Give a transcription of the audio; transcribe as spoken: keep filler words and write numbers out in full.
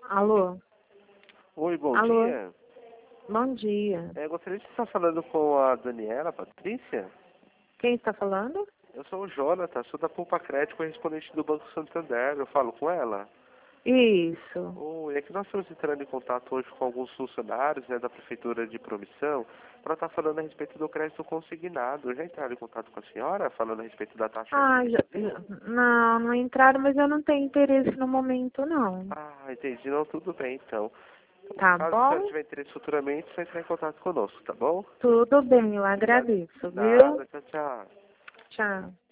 Alô? Oi, bom Alô? dia. Bom dia. É, gostaria de estar falando com a Daniela Patrícia. Quem está falando? Eu sou o Jonathan, sou da Poupa Crédito, correspondente do Banco Santander. Eu falo com ela. Isso. Oi, é que nós estamos entrando em contato hoje com alguns funcionários, né, da Prefeitura de Promissão para estar falando a respeito do crédito consignado. Já entraram em contato com a senhora falando a respeito da taxa Ah, já, administrativa? já- não, não entraram, mas eu não tenho interesse no momento, não. Ah, entendi. Não, tudo bem, então. Tá Caso a senhora bom? tiver interesse futuramente, você entrar em contato conosco, tá bom? Tudo bem, eu Obrigado. agradeço, viu? Nada, tchau, tchau. Tchau.